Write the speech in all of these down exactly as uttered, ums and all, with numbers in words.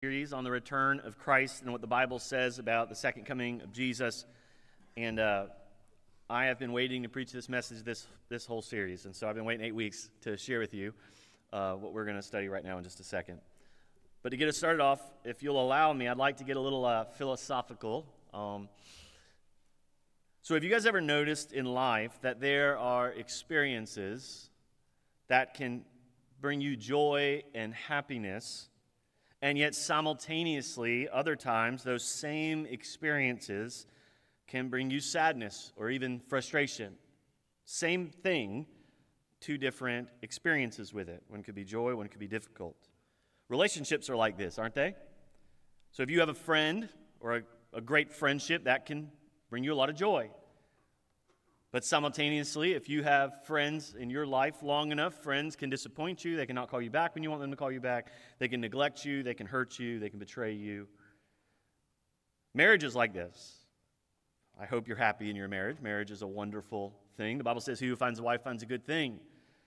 Series on the return of Christ and what the Bible says about the second coming of Jesus. And uh, I have been waiting to preach this message this this whole series. And so I've been waiting eight weeks to share with you uh, what we're going to study right now in just a second. But to get us started off, if you'll allow me, I'd like to get a little uh, philosophical. Um, so have you guys ever noticed in life that there are experiences that can bring you joy and happiness, and yet simultaneously, other times, those same experiences can bring you sadness or even frustration? Same thing, two different experiences with it. One could be joy, one could be difficult. Relationships are like this, aren't they? So if you have a friend or a, a great friendship, that can bring you a lot of joy. But simultaneously, if you have friends in your life long enough, friends can disappoint you. They can not call you back when you want them to call you back. They can neglect you. They can hurt you. They can betray you. Marriage is like this. I hope you're happy in your marriage. Marriage is a wonderful thing. The Bible says, "He who finds a wife finds a good thing."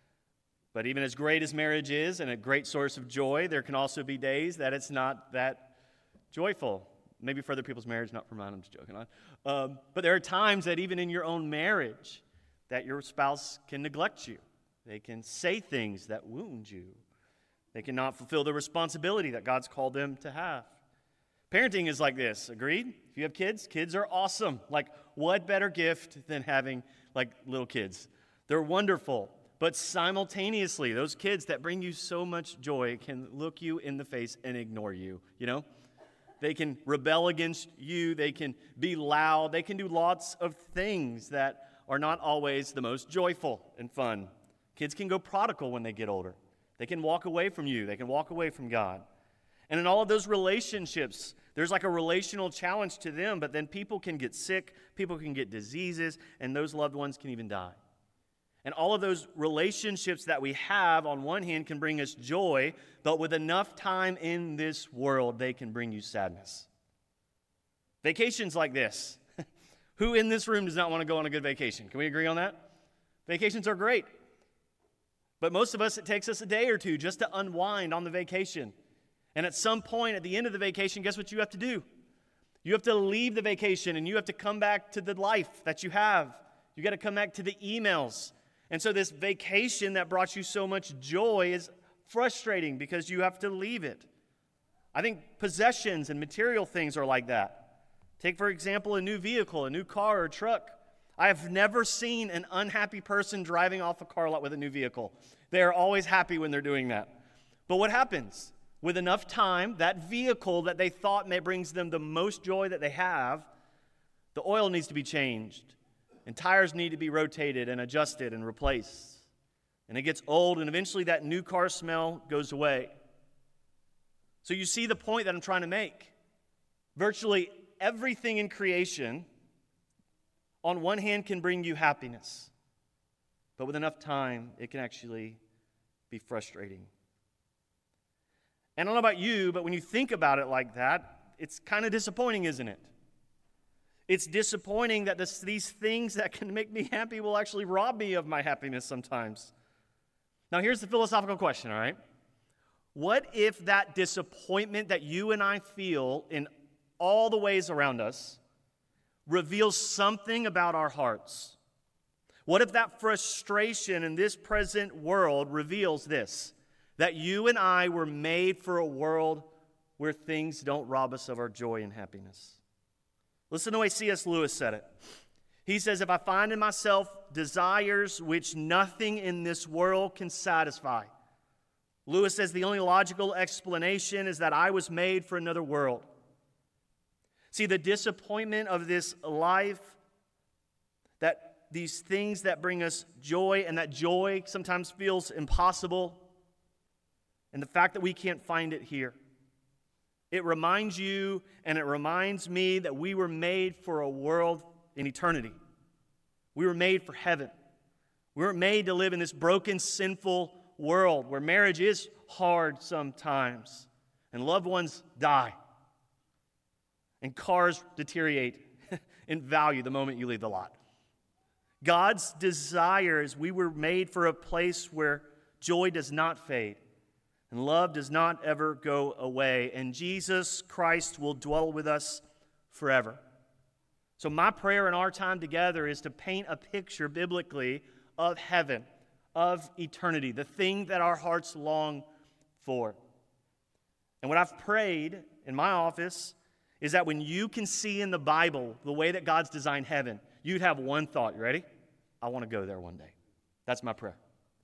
But even as great as marriage is and a great source of joy, there can also be days that it's not that joyful. Maybe for other people's marriage, not for mine, I'm just joking on. Um, but there are times that even in your own marriage, that your spouse can neglect you. They can say things that wound you. They cannot fulfill the responsibility that God's called them to have. Parenting is like this, agreed? If you have kids, kids are awesome. Like, what better gift than having, like, little kids? They're wonderful. But simultaneously, those kids that bring you so much joy can look you in the face and ignore you, you know? They can rebel against you. They can be loud. They can do lots of things that are not always the most joyful and fun. Kids can go prodigal when they get older. They can walk away from you. They can walk away from God. And in all of those relationships, there's like a relational challenge to them, but then people can get sick, people can get diseases, and those loved ones can even die. And all of those relationships that we have, on one hand, can bring us joy, but with enough time in this world, they can bring you sadness. Vacations like this. Who in this room does not want to go on a good vacation? Can we agree on that? Vacations are great. But most of us, it takes us a day or two just to unwind on the vacation. And at some point, at the end of the vacation, guess what you have to do? You have to leave the vacation, and you have to come back to the life that you have. You got to come back to the emails. And so this vacation that brought you so much joy is frustrating because you have to leave it. I think possessions and material things are like that. Take, for example, a new vehicle, a new car or truck. I have never seen an unhappy person driving off a car lot with a new vehicle. They are always happy when they're doing that. But what happens? With enough time, that vehicle that they thought may brings them the most joy that they have, the oil needs to be changed. And tires need to be rotated and adjusted and replaced. And it gets old, and eventually that new car smell goes away. So you see the point that I'm trying to make. Virtually everything in creation, on one hand, can bring you happiness. But with enough time, it can actually be frustrating. And I don't know about you, but when you think about it like that, it's kind of disappointing, isn't it? It's disappointing that this, these things that can make me happy will actually rob me of my happiness sometimes. Now, here's the philosophical question, all right? What if that disappointment that you and I feel in all the ways around us reveals something about our hearts? What if that frustration in this present world reveals this, that you and I were made for a world where things don't rob us of our joy and happiness? Listen to the way C S Lewis said it. He says, "If I find in myself desires which nothing in this world can satisfy," Lewis says the only logical explanation is that I was made for another world. See, the disappointment of this life, that these things that bring us joy, and that joy sometimes feels impossible, and the fact that we can't find it here. It reminds you and it reminds me that we were made for a world in eternity. We were made for heaven. We were made to live in this broken, sinful world where marriage is hard sometimes and loved ones die and cars deteriorate in value the moment you leave the lot. God's desire is we were made for a place where joy does not fade and love does not ever go away, and Jesus Christ will dwell with us forever. So my prayer in our time together is to paint a picture biblically of heaven, of eternity, the thing that our hearts long for. And what I've prayed in my office is that when you can see in the Bible the way that God's designed heaven, you'd have one thought. You ready? I want to go there one day. That's my prayer.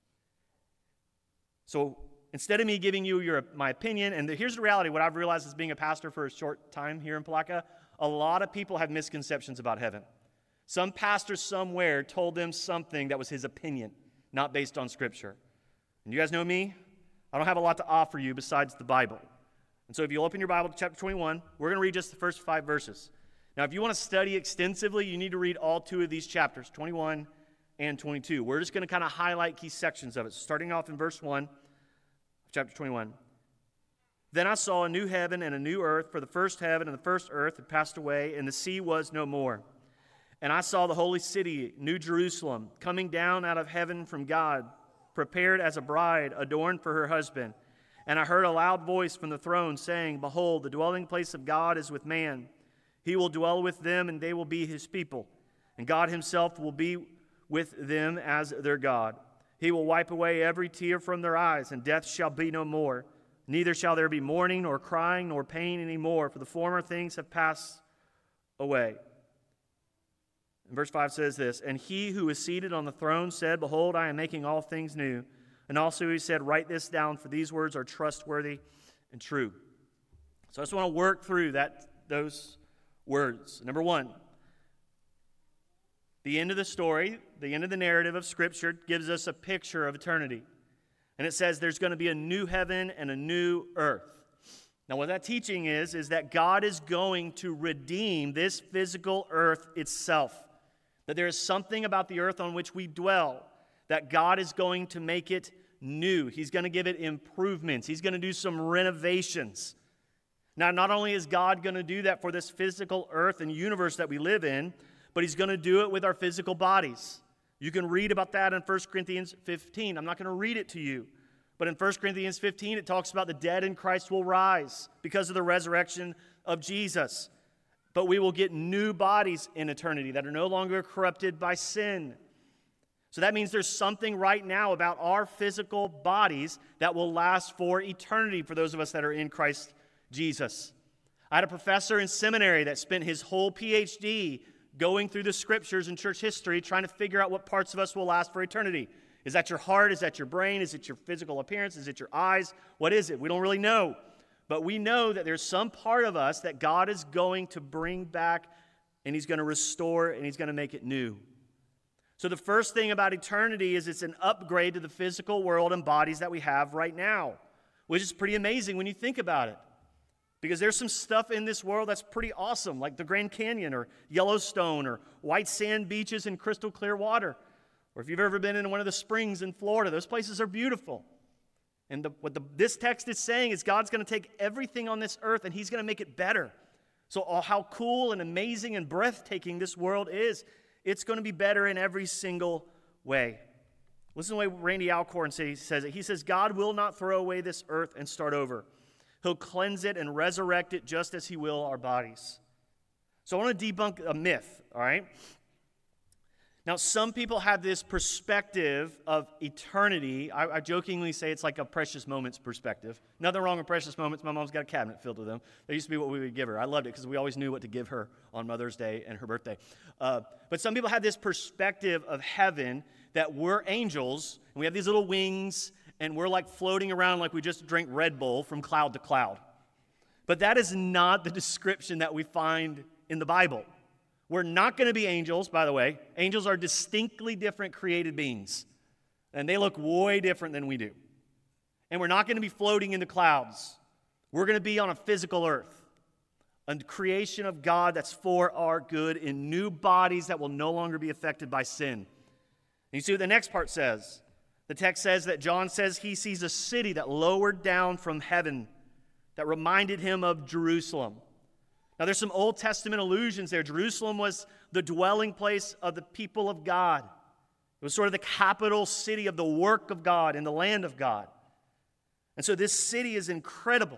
So instead of me giving you your my opinion, and the, here's the reality, what I've realized as being a pastor for a short time here in Palatka, a lot of people have misconceptions about heaven. Some pastor somewhere told them something that was his opinion, not based on Scripture. And you guys know me, I don't have a lot to offer you besides the Bible. And so if you'll open your Bible to chapter twenty-one, we're going to read just the first five verses. Now, if you want to study extensively, you need to read all two of these chapters, twenty-one and twenty-two. We're just going to kind of highlight key sections of it. So starting off in verse one, chapter twenty-one. Then I saw a new heaven and a new earth, for the first heaven and the first earth had passed away, and the sea was no more. And I saw the holy city, New Jerusalem, coming down out of heaven from God, prepared as a bride adorned for her husband. And I heard a loud voice from the throne saying, Behold, the dwelling place of God is with man. He will dwell with them, and they will be his people. And God himself will be with them as their God. He will wipe away every tear from their eyes, and death shall be no more. Neither shall there be mourning, nor crying, nor pain any more, for the former things have passed away. And verse five says this, And he who is seated on the throne said, Behold, I am making all things new. And also he said, Write this down, for these words are trustworthy and true. So I just want to work through that those words. Number one, the end of the story, the end of the narrative of Scripture gives us a picture of eternity. And it says there's going to be a new heaven and a new earth. Now what that teaching is, is that God is going to redeem this physical earth itself. That there is something about the earth on which we dwell, that God is going to make it new. He's going to give it improvements. He's going to do some renovations. Now, not only is God going to do that for this physical earth and universe that we live in, but he's going to do it with our physical bodies. You can read about that in First Corinthians fifteen. I'm not going to read it to you. But in First Corinthians fifteen, it talks about the dead in Christ will rise because of the resurrection of Jesus. But we will get new bodies in eternity that are no longer corrupted by sin. So that means there's something right now about our physical bodies that will last for eternity for those of us that are in Christ Jesus. I had a professor in seminary that spent his whole P H D going through the Scriptures and church history, trying to figure out what parts of us will last for eternity. Is that your heart? Is that your brain? Is it your physical appearance? Is it your eyes? What is it? We don't really know. But we know that there's some part of us that God is going to bring back, and he's going to restore, and he's going to make it new. So the first thing about eternity is it's an upgrade to the physical world and bodies that we have right now, which is pretty amazing when you think about it. Because there's some stuff in this world that's pretty awesome, like the Grand Canyon or Yellowstone or white sand beaches and crystal clear water. Or if you've ever been in one of the springs in Florida, those places are beautiful. And the, what the, this text is saying is God's going to take everything on this earth and he's going to make it better. So all, how cool and amazing and breathtaking this world is, it's going to be better in every single way. Listen to the way Randy Alcorn says it. He says, God will not throw away this earth and start over. He'll cleanse it and resurrect it just as he will our bodies. So I want to debunk a myth, all right? Now, some people have this perspective of eternity. I, I jokingly say it's like a precious moments perspective. Nothing wrong with precious moments. My mom's got a cabinet filled with them. They used to be what we would give her. I loved it because we always knew what to give her on Mother's Day and her birthday. Uh, but some people have this perspective of heaven that we're angels, and we have these little wings, and we're like floating around like we just drank Red Bull from cloud to cloud. But that is not the description that we find in the Bible. We're not going to be angels, by the way. Angels are distinctly different created beings. And they look way different than we do. And we're not going to be floating in the clouds. We're going to be on a physical earth. A creation of God that's for our good in new bodies that will no longer be affected by sin. And you see what the next part says. The text says that John says he sees a city that lowered down from heaven that reminded him of Jerusalem. Now, there's some Old Testament allusions there. Jerusalem was the dwelling place of the people of God. It was sort of the capital city of the work of God in the land of God. And so this city is incredible.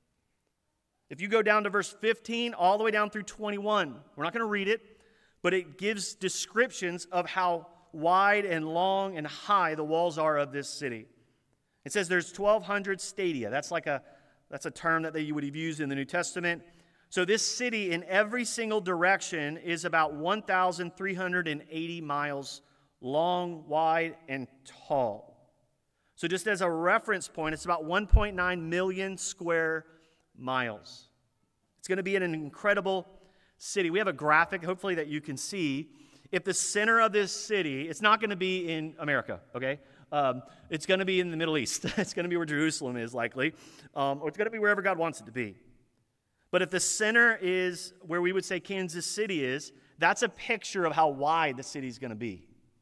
If you go down to verse fifteen, all the way down through twenty-one, we're not going to read it, but it gives descriptions of how wide and long and high the walls are of this city. It says there's twelve hundred stadia. That's like a that's a term that you would have used in the New Testament. So this city in every single direction is about one thousand three hundred eighty miles long, wide, and tall. So just as a reference point, it's about one point nine million square miles. It's going to be an incredible city. We have a graphic, hopefully, that you can see. If the center of this city, it's not going to be in America, okay? Um, it's going to be in the Middle East. It's going to be where Jerusalem is, likely. Um, or it's going to be wherever God wants it to be. But if the center is where we would say Kansas City is, that's a picture of how wide the city is going to be,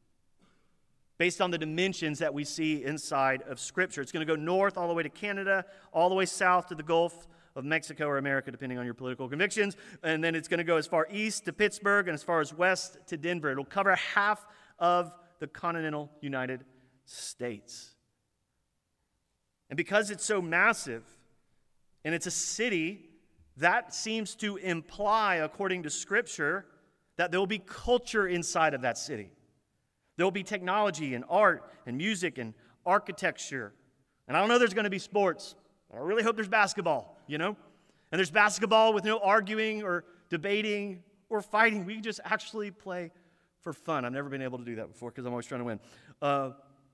based on the dimensions that we see inside of Scripture. It's going to go north all the way to Canada, all the way south to the Gulf of Mexico or America, depending on your political convictions. And then it's going to go as far east to Pittsburgh and as far as west to Denver. It'll cover half of the continental United States. And because it's so massive, and it's a city, that seems to imply, according to Scripture, that there will be culture inside of that city. There will be technology and art and music and architecture. And I don't know there's going to be sports. I really hope there's basketball, you know? And there's basketball with no arguing or debating or fighting. We just actually play for fun. I've never been able to do that before because I'm always trying to win. Uh,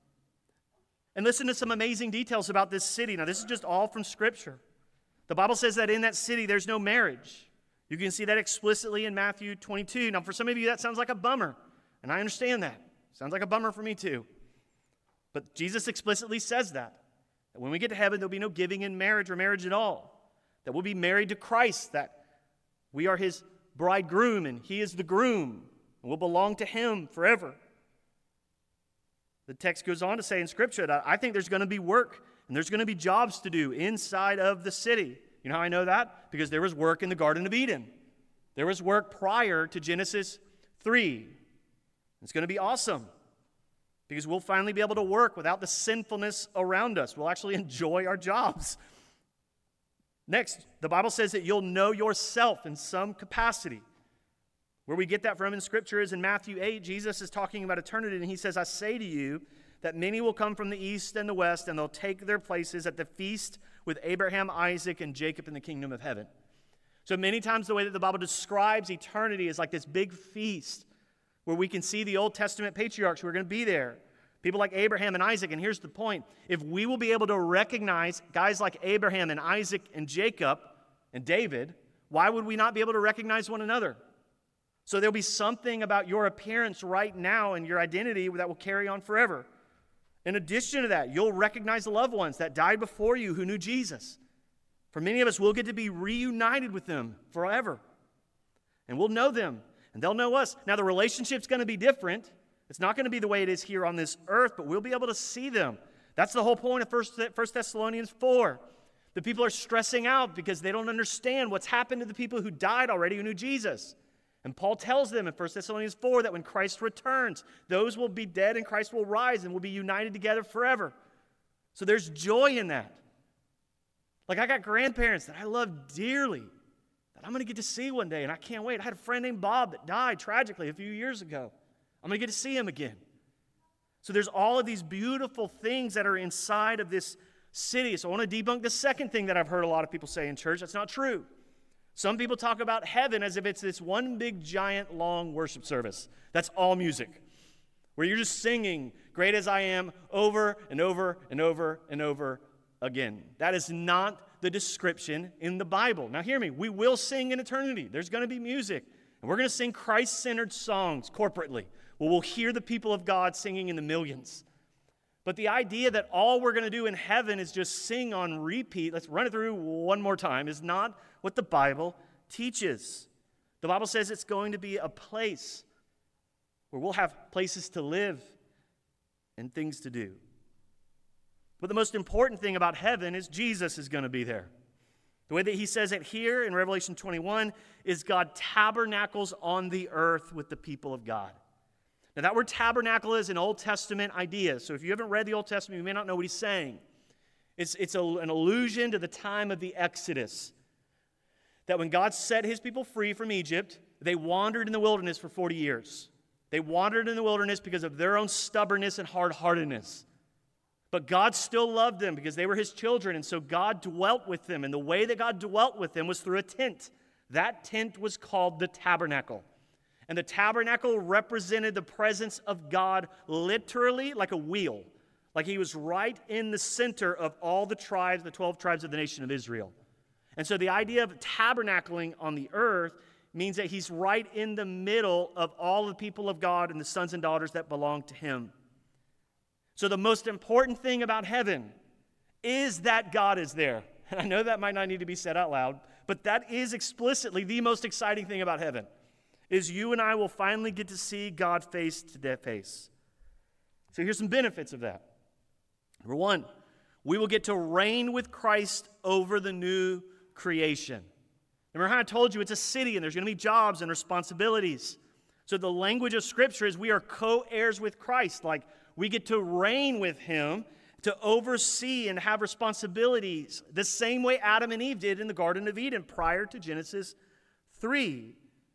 and listen to some amazing details about this city. Now, this is just all from Scripture. The Bible says that in that city there's no marriage. You can see that explicitly in Matthew twenty-two. Now, for some of you, that sounds like a bummer. And I understand that. Sounds like a bummer for me too. But Jesus explicitly says that. That when we get to heaven, there'll be no giving in marriage or marriage at all. That we'll be married to Christ. That we are His bridegroom and He is the groom. And we'll belong to Him forever. The text goes on to say in Scripture that I think there's going to be work and there's going to be jobs to do inside of the city. You know how I know that? Because there was work in the Garden of Eden. There was work prior to Genesis three. It's going to be awesome because we'll finally be able to work without the sinfulness around us. We'll actually enjoy our jobs. Next, the Bible says that you'll know yourself in some capacity. Where we get that from in Scripture is in Matthew eight. Jesus is talking about eternity, and He says, I say to you that many will come from the east and the west, and they'll take their places at the feast with Abraham, Isaac, and Jacob in the kingdom of heaven. So many times the way that the Bible describes eternity is like this big feast where we can see the Old Testament patriarchs who are going to be there. People like Abraham and Isaac. And here's the point. If we will be able to recognize guys like Abraham and Isaac and Jacob and David, why would we not be able to recognize one another? So there'll be something about your appearance right now and your identity that will carry on forever. In addition to that, you'll recognize the loved ones that died before you who knew Jesus. For many of us, we'll get to be reunited with them forever. And we'll know them. And they'll know us. Now, the relationship's going to be different. It's not going to be the way it is here on this earth, but we'll be able to see them. That's the whole point of First Thessalonians four. The people are stressing out because they don't understand what's happened to the people who died already who knew Jesus. And Paul tells them in First Thessalonians four that when Christ returns, those will be dead and Christ will rise and will be united together forever. So there's joy in that. Like I got grandparents that I love dearly, that I'm going to get to see one day, and I can't wait. I had a friend named Bob that died tragically a few years ago. I'm going to get to see him again. So there's all of these beautiful things that are inside of this city. So I want to debunk the second thing that I've heard a lot of people say in church. That's not true. Some people talk about heaven as if it's this one big, giant, long worship service. That's all music, where you're just singing, Great as I Am, over and over and over and over again. That is not the description in the Bible. Now hear me, we will sing in eternity. There's going to be music, and we're going to sing Christ-centered songs corporately. Well, we'll hear the people of God singing in the millions. But the idea that all we're going to do in heaven is just sing on repeat, let's run it through one more time, is not what the Bible teaches. The Bible says it's going to be a place where we'll have places to live and things to do. But the most important thing about heaven is Jesus is going to be there. The way that he says it here in Revelation twenty-one is God tabernacles on the earth with the people of God. Now that word tabernacle is an Old Testament idea. So if you haven't read the Old Testament, you may not know what he's saying. It's, it's a, an allusion to the time of the Exodus. That when God set his people free from Egypt, they wandered in the wilderness for forty years. They wandered in the wilderness because of their own stubbornness and hard-heartedness. But God still loved them because they were his children, and so God dwelt with them. And the way that God dwelt with them was through a tent. That tent was called the tabernacle. And the tabernacle represented the presence of God literally like a wheel. Like he was right in the center of all the tribes, the twelve tribes of the nation of Israel. And so the idea of tabernacling on the earth means that he's right in the middle of all the people of God and the sons and daughters that belong to him. So the most important thing about heaven is that God is there. And I know that might not need to be said out loud, but that is explicitly the most exciting thing about heaven, is you and I will finally get to see God face to face. So here's some benefits of that. Number one, we will get to reign with Christ over the new creation. Remember how I told you it's a city and there's going to be jobs and responsibilities. So the language of Scripture is we are co-heirs with Christ. Like we get to reign with him, to oversee and have responsibilities the same way Adam and Eve did in the Garden of Eden prior to Genesis three.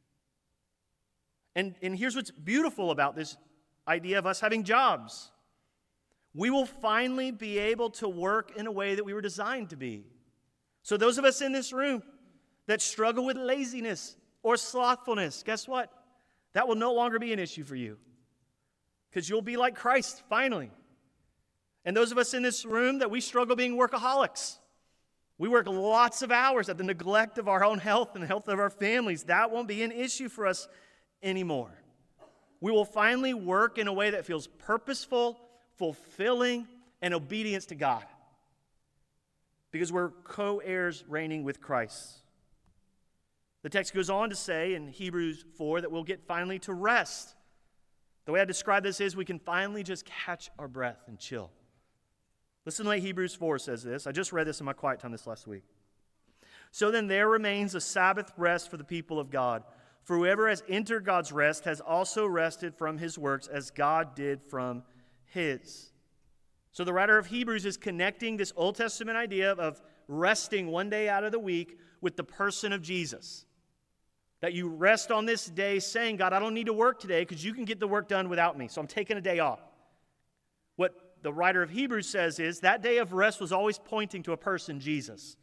And, and here's what's beautiful about this idea of us having jobs. We will finally be able to work in a way that we were designed to be. So those of us in this room that struggle with laziness or slothfulness, guess what? That will no longer be an issue for you because you'll be like Christ finally. And those of us in this room that we struggle being workaholics, we work lots of hours at the neglect of our own health and the health of our families. That won't be an issue for us anymore. We will finally work in a way that feels purposeful, fulfilling, and obedience to God because we're co-heirs reigning with Christ. The text goes on to say in Hebrews four that we'll get finally to rest. The way I describe this is we can finally just catch our breath and chill. Listen to the way Hebrews four says this. I just read this in my quiet time this last week. So then there remains a Sabbath rest for the people of God. For whoever has entered God's rest has also rested from his works as God did from his. So the writer of Hebrews is connecting this Old Testament idea of resting one day out of the week with the person of Jesus. That you rest on this day saying, God, I don't need to work today because you can get the work done without me, so I'm taking a day off. What the writer of Hebrews says is that day of rest was always pointing to a person, Jesus.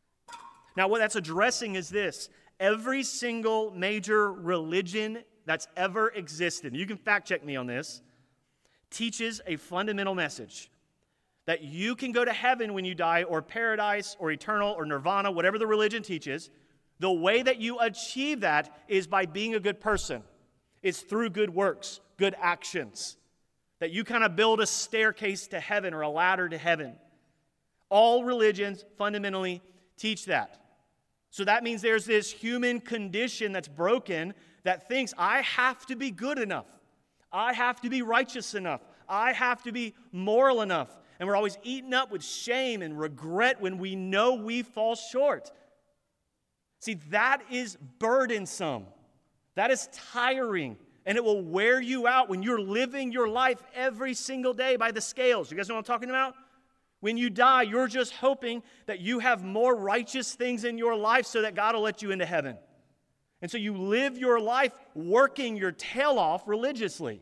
Now what that's addressing is this. Every single major religion that's ever existed, you can fact check me on this, teaches a fundamental message. That you can go to heaven when you die, or paradise, or eternal, or nirvana, whatever the religion teaches. The way that you achieve that is by being a good person. It's through good works, good actions. That you kind of build a staircase to heaven or a ladder to heaven. All religions fundamentally teach that. So that means there's this human condition that's broken that thinks, I have to be good enough. I have to be righteous enough. I have to be moral enough. And we're always eaten up with shame and regret when we know we fall short. See, that is burdensome. That is tiring. And it will wear you out when you're living your life every single day by the scales. You guys know what I'm talking about? When you die, you're just hoping that you have more righteous things in your life so that God will let you into heaven. And so you live your life working your tail off religiously.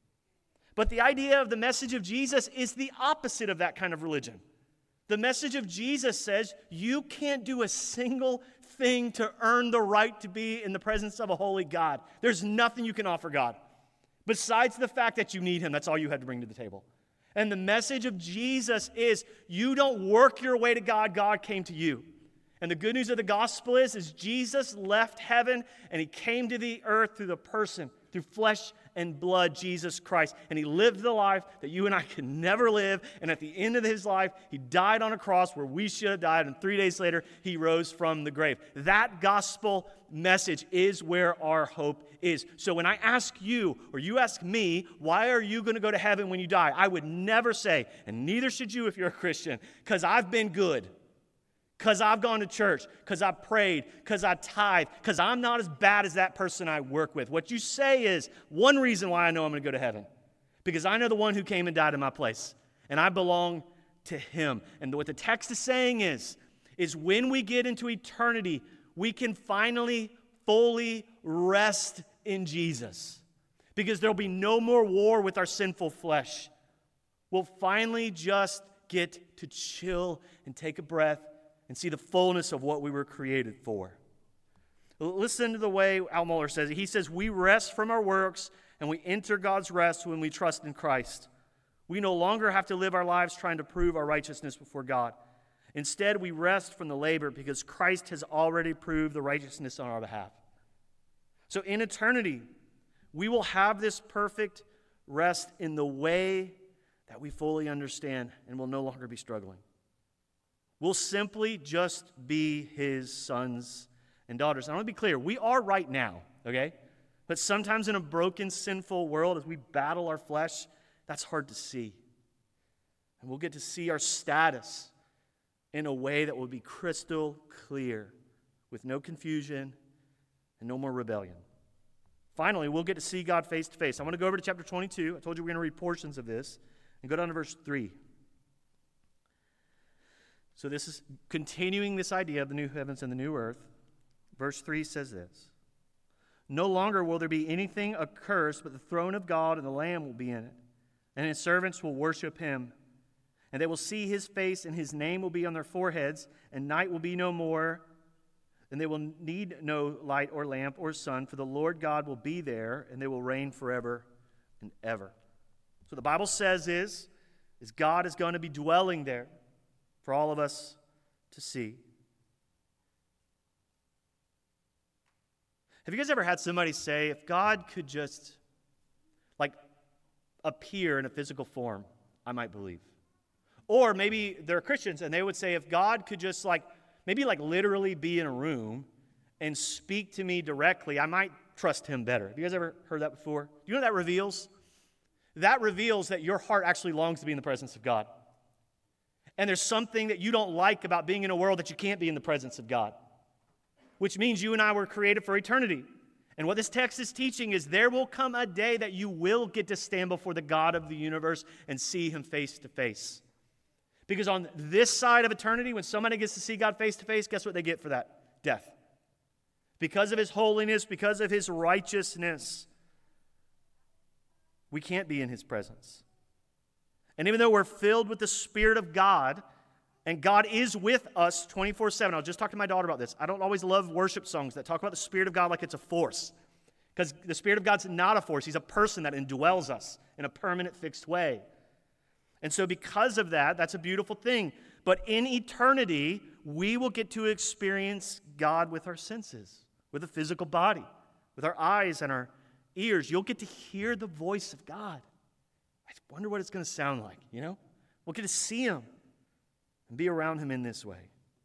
But the idea of the message of Jesus is the opposite of that kind of religion. The message of Jesus says you can't do a single thing to earn the right to be in the presence of a holy God. There's nothing you can offer God besides the fact that you need him. That's all you had to bring to the table. And the message of Jesus is you don't work your way to God. God came to you. And the good news of the gospel is, is Jesus left heaven and he came to the earth through the person, through flesh and blood, Jesus Christ. And he lived the life that you and I could never live. And at the end of his life, he died on a cross where we should have died. And three days later, he rose from the grave. That gospel message is where our hope is. So when I ask you, or you ask me, why are you going to go to heaven when you die? I would never say, and neither should you if you're a Christian, because I've been good. Because I've gone to church, because I've prayed, because I tithe, because I'm not as bad as that person I work with. What you say is, one reason why I know I'm going to go to heaven, because I know the one who came and died in my place, and I belong to him. And what the text is saying is, is when we get into eternity, we can finally fully rest in Jesus. Because there'll be no more war with our sinful flesh. We'll finally just get to chill and take a breath and see the fullness of what we were created for. Listen to the way Al Mohler says it. He says, we rest from our works and we enter God's rest when we trust in Christ. We no longer have to live our lives trying to prove our righteousness before God. Instead, we rest from the labor because Christ has already proved the righteousness on our behalf. So in eternity, we will have this perfect rest in the way that we fully understand and will no longer be struggling. We'll simply just be his sons and daughters. And I want to be clear, we are right now, okay? But sometimes in a broken, sinful world, as we battle our flesh, that's hard to see. And we'll get to see our status in a way that will be crystal clear, with no confusion and no more rebellion. Finally, we'll get to see God face to face. I want to go over to chapter twenty-two. I told you we're going to read portions of this. And go down to verse three. So this is continuing this idea of the new heavens and the new earth. Verse three says this. No longer will there be anything accursed, but the throne of God and the Lamb will be in it. And his servants will worship him. And they will see his face, and his name will be on their foreheads, and night will be no more. And they will need no light or lamp or sun, for the Lord God will be there, and they will reign forever and ever. So the Bible says is, is God is going to be dwelling there for all of us to see. Have you guys ever had somebody say, if God could just, like, appear in a physical form, I might believe? Or maybe they're Christians and they would say, if God could just, like, maybe like literally be in a room and speak to me directly, I might trust him better. Have you guys ever heard that before? Do you know what that reveals? That reveals that your heart actually longs to be in the presence of God. And there's something that you don't like about being in a world that you can't be in the presence of God. Which means you and I were created for eternity. And what this text is teaching is there will come a day that you will get to stand before the God of the universe and see him face to face. Because on this side of eternity, when somebody gets to see God face to face, guess what they get for that? Death. Because of his holiness, because of his righteousness, we can't be in his presence. And even though we're filled with the Spirit of God, and God is with us twenty-four seven. I'll just talk to my daughter about this. I don't always love worship songs that talk about the Spirit of God like it's a force. Because the Spirit of God's not a force. He's a person that indwells us in a permanent, fixed way. And so because of that, that's a beautiful thing. But in eternity, we will get to experience God with our senses, with a physical body, with our eyes and our ears. You'll get to hear the voice of God. I wonder what it's going to sound like, you know? We'll get to see him and be around him in this way.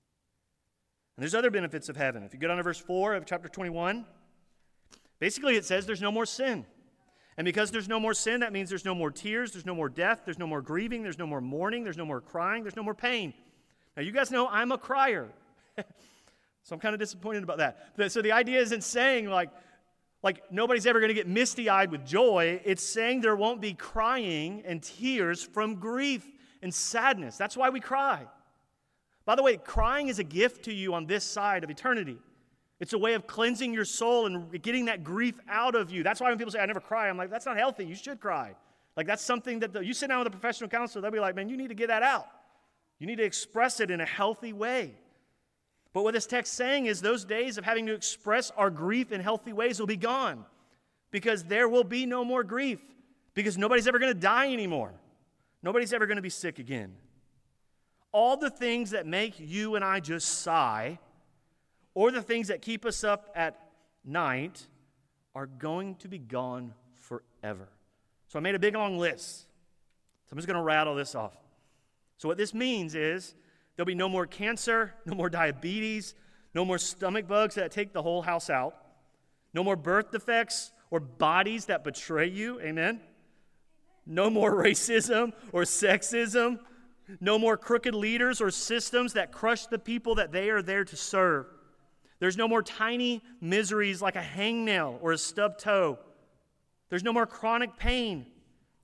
And there's other benefits of heaven. If you go down to verse four of chapter twenty-one, basically it says there's no more sin. And because there's no more sin, that means there's no more tears, there's no more death, there's no more grieving, there's no more mourning, there's no more crying, there's no more pain. Now, you guys know I'm a crier. So I'm kind of disappointed about that. So the idea isn't saying like, like nobody's ever going to get misty-eyed with joy. It's saying there won't be crying and tears from grief and sadness. That's why we cry. By the way, crying is a gift to you on this side of eternity. It's a way of cleansing your soul and getting that grief out of you. That's why when people say, I never cry, I'm like, that's not healthy. You should cry. Like, that's something that the, you sit down with a professional counselor, they'll be like, man, you need to get that out. You need to express it in a healthy way. But what this text is saying is those days of having to express our grief in healthy ways will be gone. Because there will be no more grief. Because nobody's ever going to die anymore. Nobody's ever going to be sick again. All the things that make you and I just sigh, or the things that keep us up at night, are going to be gone forever. So I made a big long list. So I'm just going to rattle this off. So what this means is there'll be no more cancer, no more diabetes, no more stomach bugs that take the whole house out, no more birth defects or bodies that betray you, amen? No more racism or sexism, no more crooked leaders or systems that crush the people that they are there to serve. There's no more tiny miseries like a hangnail or a stubbed toe. There's no more chronic pain.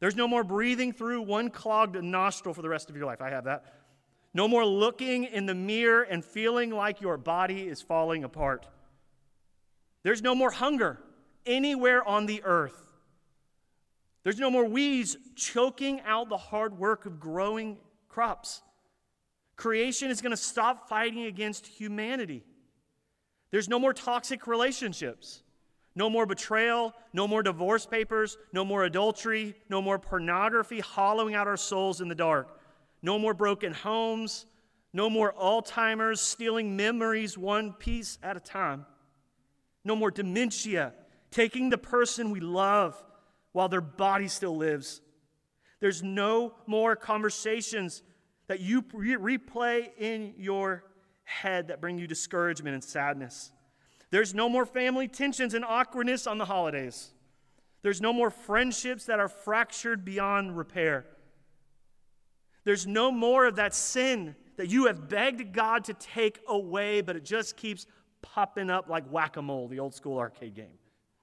There's no more breathing through one clogged nostril for the rest of your life. I have that. No more looking in the mirror and feeling like your body is falling apart. There's no more hunger anywhere on the earth. There's no more weeds choking out the hard work of growing crops. Creation is going to stop fighting against humanity. There's no more toxic relationships. No more betrayal, no more divorce papers, no more adultery, no more pornography hollowing out our souls in the dark. No more broken homes, no more Alzheimer's stealing memories one piece at a time. No more dementia, taking the person we love while their body still lives. There's no more conversations that you re- replay in your head that bring you discouragement and sadness. There's no more family tensions and awkwardness on the holidays. There's no more friendships that are fractured beyond repair. There's no more of that sin that you have begged God to take away, but it just keeps popping up like whack-a-mole, the old school arcade game.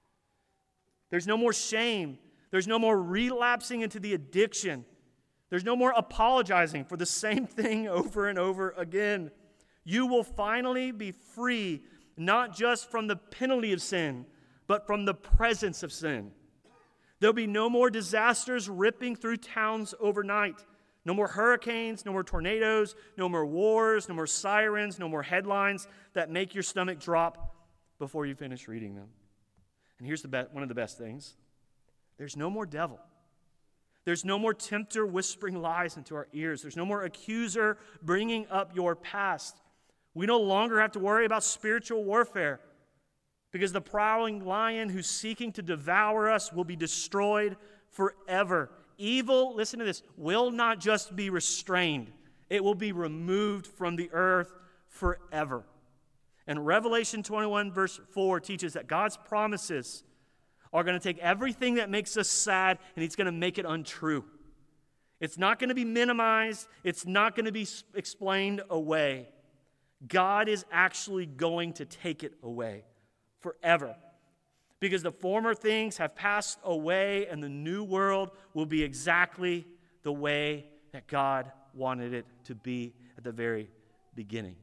There's no more shame. There's no more relapsing into the addiction. There's no more apologizing for the same thing over and over again. You will finally be free, not just from the penalty of sin, but from the presence of sin. There'll be no more disasters ripping through towns overnight. No more hurricanes, no more tornadoes, no more wars, no more sirens, no more headlines that make your stomach drop before you finish reading them. And here's the be- one of the best things. There's no more devil. There's no more tempter whispering lies into our ears. There's no more accuser bringing up your past. We no longer have to worry about spiritual warfare because the prowling lion who's seeking to devour us will be destroyed forever. Evil, listen to this, will not just be restrained. It will be removed from the earth forever. And Revelation twenty-one verse four teaches that God's promises are going to take everything that makes us sad and He's going to make it untrue. It's not going to be minimized. It's not going to be explained away. God is actually going to take it away forever. Because the former things have passed away and the new world will be exactly the way that God wanted it to be at the very beginning.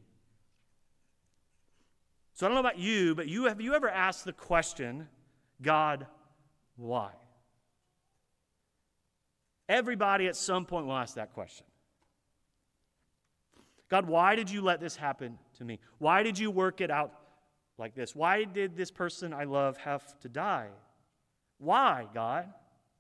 So I don't know about you, but you have you ever asked the question, God, why? Everybody at some point will ask that question. God, why did you let this happen to me? Why did you work it out like this? Why did this person I love have to die? Why, God?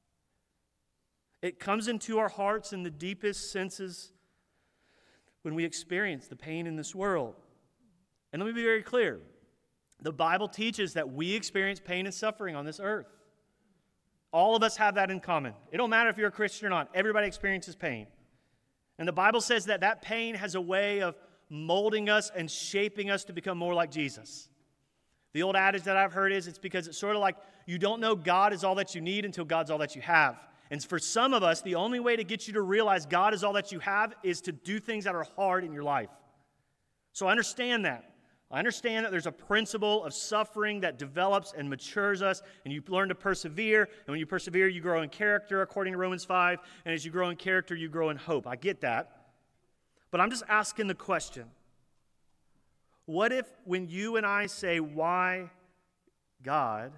It comes into our hearts in the deepest senses when we experience the pain in this world. And let me be very clear. The Bible teaches that we experience pain and suffering on this earth. All of us have that in common. It don't matter if you're a Christian or not. Everybody experiences pain. And the Bible says that that pain has a way of molding us and shaping us to become more like Jesus. The old adage that I've heard is it's because it's sort of like you don't know God is all that you need until God's all that you have. And for some of us, the only way to get you to realize God is all that you have is to do things that are hard in your life. So I understand that. I understand that there's a principle of suffering that develops and matures us, and you learn to persevere, and when you persevere, you grow in character, according to Romans five, and as you grow in character, you grow in hope. I get that. But I'm just asking the question, what if when you and I say, why God,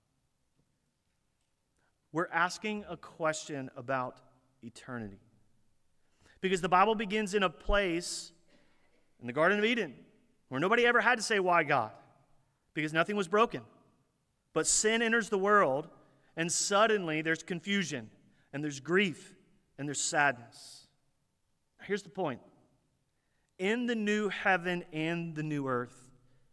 we're asking a question about eternity? Because the Bible begins in a place, in the Garden of Eden, where nobody ever had to say, why God? Because nothing was broken. But sin enters the world, and suddenly there's confusion, and there's grief, and there's sadness. Here's the point. In the new heaven and the new earth,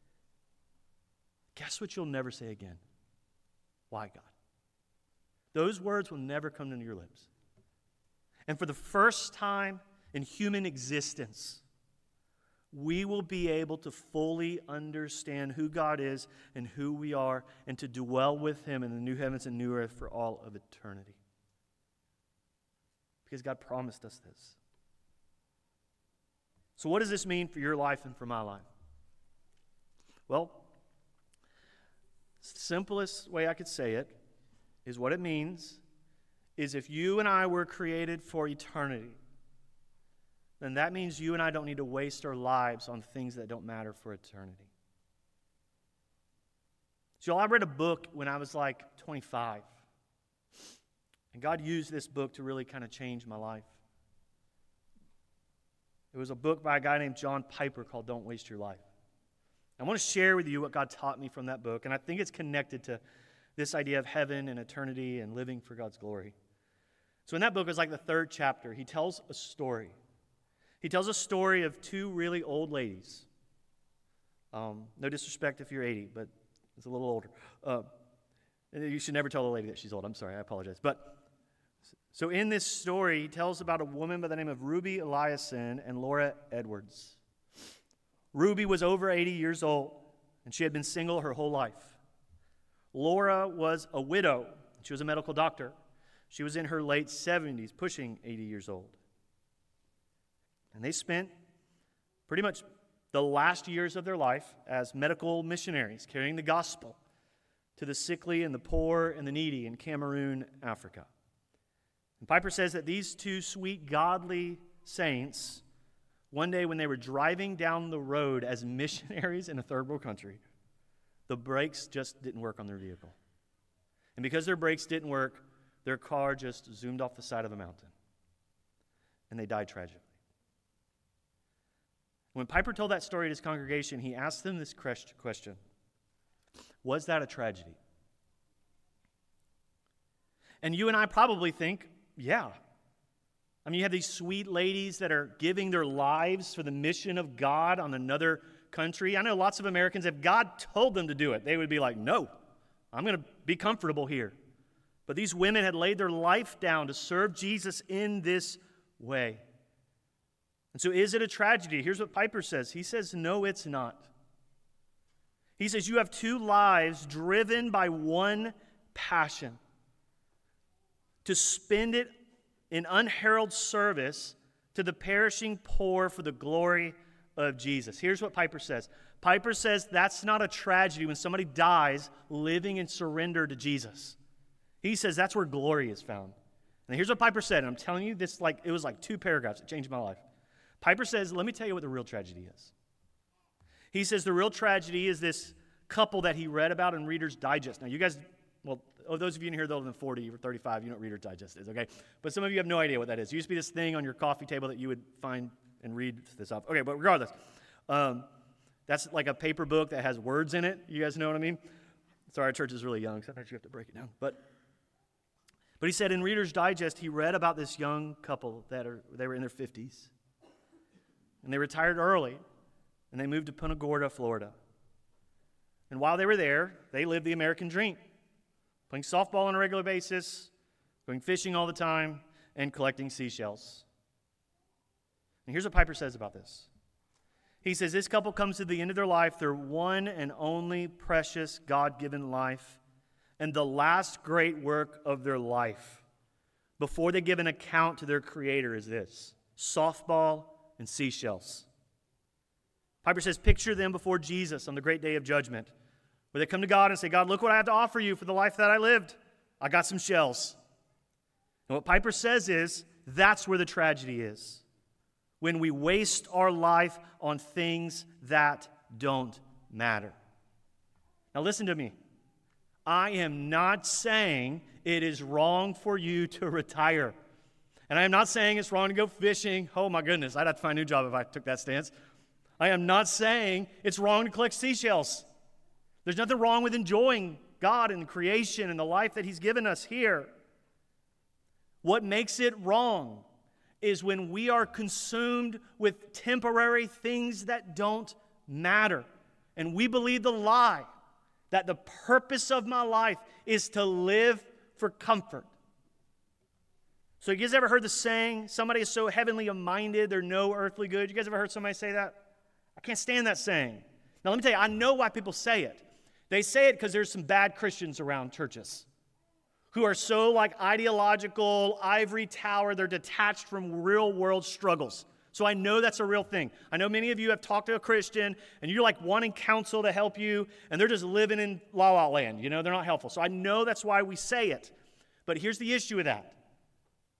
guess what you'll never say again? Why God? Those words will never come to your lips. And for the first time in human existence, we will be able to fully understand who God is and who we are and to dwell with Him in the new heavens and new earth for all of eternity. Because God promised us this. So what does this mean for your life and for my life? Well, the simplest way I could say it is what it means is if you and I were created for eternity, then that means you and I don't need to waste our lives on things that don't matter for eternity. So I read a book when I was like twenty-five. And God used this book to really kind of change my life. It was a book by a guy named John Piper called Don't Waste Your Life. I want to share with you what God taught me from that book, and I think it's connected to this idea of heaven and eternity and living for God's glory. So in that book, it's like the third chapter. He tells a story. He tells a story of two really old ladies. Um, no disrespect if you're eighty, but it's a little older. Uh, you should never tell a lady that she's old. I'm sorry, I apologize. But so in this story, he tells about a woman by the name of Ruby Eliason and Laura Edwards. Ruby was over eighty years old, and she had been single her whole life. Laura was a widow. She was a medical doctor. She was in her late seventies, pushing eighty years old. And they spent pretty much the last years of their life as medical missionaries, carrying the gospel to the sickly and the poor and the needy in Cameroon, Africa. And Piper says that these two sweet, godly saints, one day when they were driving down the road as missionaries in a third world country, the brakes just didn't work on their vehicle. And because their brakes didn't work, their car just zoomed off the side of a mountain. And they died tragically. When Piper told that story to his congregation, he asked them this question: was that a tragedy? And you and I probably think, yeah. I mean, you have these sweet ladies that are giving their lives for the mission of God on another country. I know lots of Americans, if God told them to do it, they would be like, no, I'm going to be comfortable here. But these women had laid their life down to serve Jesus in this way. And so is it a tragedy? Here's what Piper says. He says, no, it's not. He says, you have two lives driven by one passion: to spend it in unheralded service to the perishing poor for the glory of Jesus. Here's what Piper says. Piper says that's not a tragedy when somebody dies living in surrender to Jesus. He says that's where glory is found. And here's what Piper said, and I'm telling you this like it was like two paragraphs. It changed my life. Piper says, let me tell you what the real tragedy is. He says the real tragedy is this couple that he read about in Reader's Digest. Now, you guys, well, oh, those of you in here that are older than forty or thirty-five, you know what Reader's Digest is, okay? But some of you have no idea what that is. It used to be this thing on your coffee table that you would find and read this off. Okay, but regardless, um, that's like a paper book that has words in it. You guys know what I mean? Sorry, our church is really young. Sometimes you have to break it down. But but he said in Reader's Digest, he read about this young couple that are they were in their fifties. And they retired early, and they moved to Punta Gorda, Florida. And while they were there, they lived the American dream, playing softball on a regular basis, going fishing all the time, and collecting seashells. And here's what Piper says about this. He says, this couple comes to the end of their life, their one and only precious God-given life, and the last great work of their life, before they give an account to their Creator, is this: softball and seashells. Piper says, picture them before Jesus on the great day of judgment, where they come to God and say, God, look what I have to offer you for the life that I lived. I got some shells. And what Piper says is, that's where the tragedy is. When we waste our life on things that don't matter. Now listen to me. I am not saying it is wrong for you to retire. And I am not saying it's wrong to go fishing. Oh my goodness, I'd have to find a new job if I took that stance. I am not saying it's wrong to collect seashells. There's nothing wrong with enjoying God and creation and the life that He's given us here. What makes it wrong is when we are consumed with temporary things that don't matter. And we believe the lie that the purpose of my life is to live for comfort. So you guys ever heard the saying, somebody is so heavenly minded, they're no earthly good? You guys ever heard somebody say that? I can't stand that saying. Now let me tell you, I know why people say it. They say it because there's some bad Christians around churches who are so like ideological, ivory tower, they're detached from real world struggles. So I know that's a real thing. I know many of you have talked to a Christian and you're like wanting counsel to help you and they're just living in la la land. You know, they're not helpful. So I know that's why we say it. But here's the issue with that.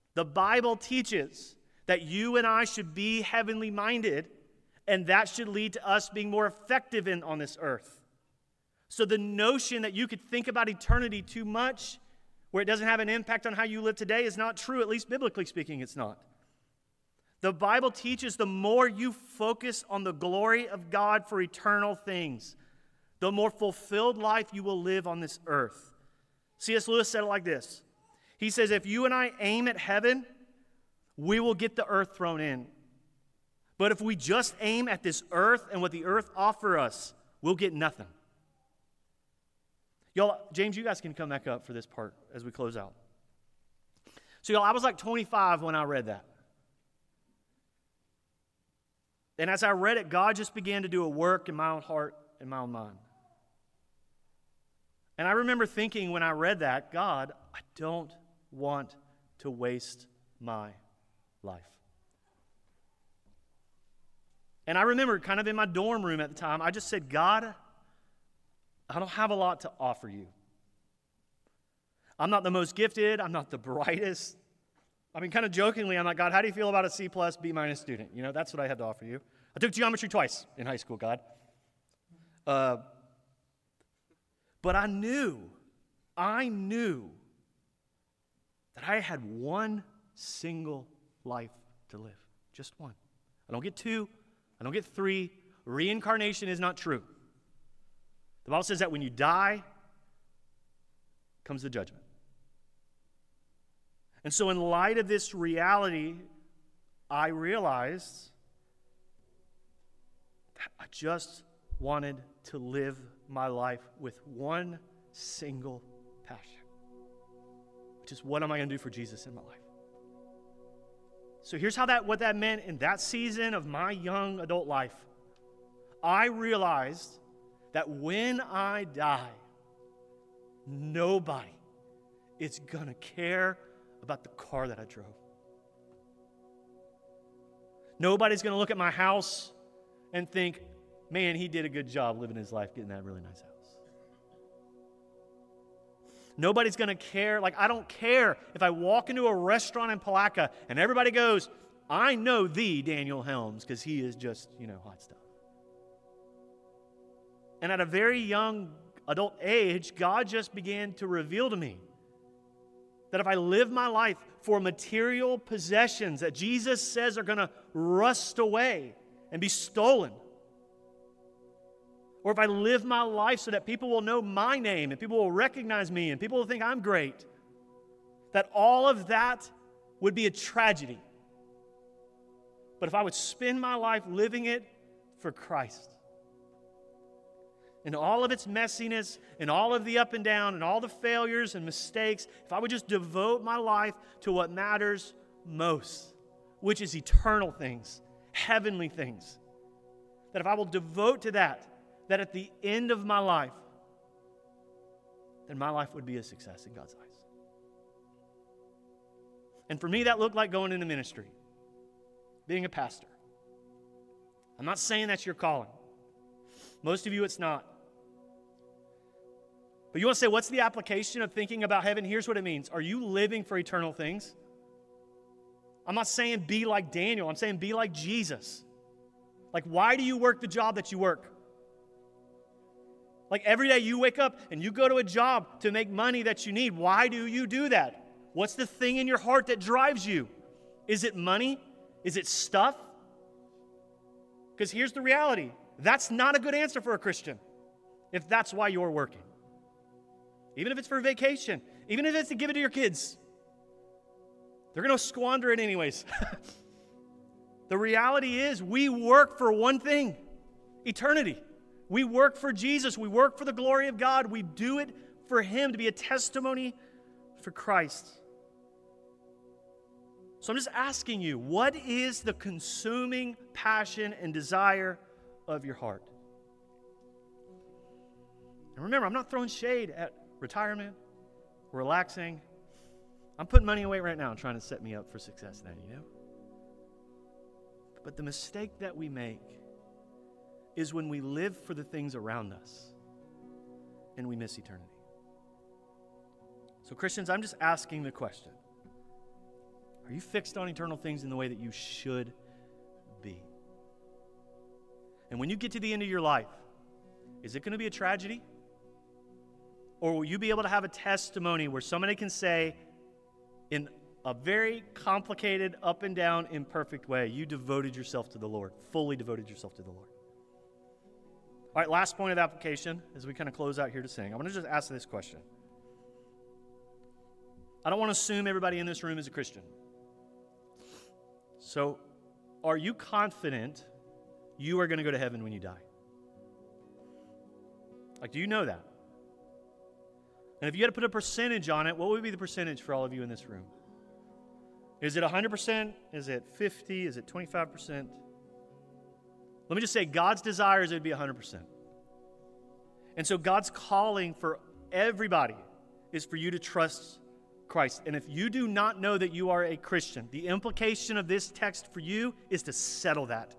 The Bible teaches that you and I should be heavenly minded, and that should lead to us being more effective in, on this earth. So the notion that you could think about eternity too much, where it doesn't have an impact on how you live today, is not true. At least biblically speaking, it's not. The Bible teaches the more you focus on the glory of God for eternal things, the more fulfilled life you will live on this earth. C S Lewis said it like this. He says, if you and I aim at heaven, we will get the earth thrown in. But if we just aim at this earth and what the earth offers us, we'll get nothing. Y'all, James, you guys can come back up for this part as we close out. So, y'all, I was like twenty-five when I read that. And as I read it, God just began to do a work in my own heart and my own mind. And I remember thinking when I read that, God, I don't want to waste my life. And I remember kind of in my dorm room at the time, I just said, God, I don't have a lot to offer you. I'm not the most gifted. I'm not the brightest. I mean, kind of jokingly, I'm like, God, how do you feel about a C plus, B minus student? You know, that's what I had to offer you. I took geometry twice in high school, God. Uh, but I knew, I knew that I had one single life to live. Just one. I don't get two. I don't get three. Reincarnation is not true. The Bible says that when you die, comes the judgment. And so in light of this reality, I realized that I just wanted to live my life with one single passion, which is, what am I going to do for Jesus in my life? So here's how that what that meant in that season of my young adult life. I realized that when I die, nobody is going to care about the car that I drove. Nobody's going to look at my house and think, man, he did a good job living his life getting that really nice house. Nobody's going to care. Like, I don't care if I walk into a restaurant in Palatka and everybody goes, I know the Daniel Helms because he is just, you know, hot stuff. And at a very young adult age, God just began to reveal to me that if I live my life for material possessions that Jesus says are going to rust away and be stolen, or if I live my life so that people will know my name and people will recognize me and people will think I'm great, that all of that would be a tragedy. But if I would spend my life living it for Christ, in all of its messiness, and all of the up and down, and all the failures and mistakes, if I would just devote my life to what matters most, which is eternal things, heavenly things, that if I will devote to that, that at the end of my life, then my life would be a success in God's eyes. And for me, that looked like going into ministry, being a pastor. I'm not saying that's your calling. Most of you, it's not. But you want to say, what's the application of thinking about heaven? Here's what it means. Are you living for eternal things? I'm not saying be like Daniel. I'm saying be like Jesus. Like, why do you work the job that you work? Like, every day you wake up and you go to a job to make money that you need. Why do you do that? What's the thing in your heart that drives you? Is it money? Is it stuff? Because here's the reality. That's not a good answer for a Christian if that's why you're working. Even if it's for vacation, even if it's to give it to your kids, they're going to squander it anyways. The reality is we work for one thing, eternity. We work for Jesus. We work for the glory of God. We do it for Him to be a testimony for Christ. So I'm just asking you, what is the consuming passion and desire of your heart? And remember, I'm not throwing shade at retirement, relaxing. I'm putting money away right now and trying to set me up for success then, you know? But the mistake that we make is when we live for the things around us and we miss eternity. So Christians, I'm just asking the question. Are you fixed on eternal things in the way that you should be? And when you get to the end of your life, is it going to be a tragedy? Or will you be able to have a testimony where somebody can say, in a very complicated, up and down, imperfect way, you devoted yourself to the Lord, fully devoted yourself to the Lord? All right, last point of application as we kind of close out here to sing. I want to just ask this question. I don't want to assume everybody in this room is a Christian. So, are you confident you are going to go to heaven when you die? Like, do you know that? And if you had to put a percentage on it, what would be the percentage for all of you in this room? Is it one hundred percent? Is it fifty? Is it twenty-five percent? Let me just say, God's desire is it would be one hundred percent. And so God's calling for everybody is for you to trust Christ. And if you do not know that you are a Christian, the implication of this text for you is to settle that.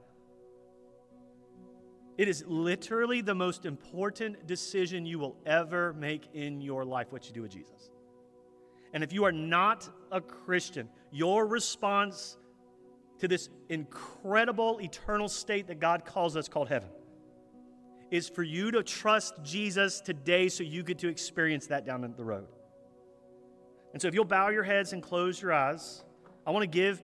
It is literally the most important decision you will ever make in your life, what you do with Jesus. And if you are not a Christian, your response to this incredible eternal state that God calls us, called heaven, is for you to trust Jesus today so you get to experience that down the road. And so if you'll bow your heads and close your eyes, I want to give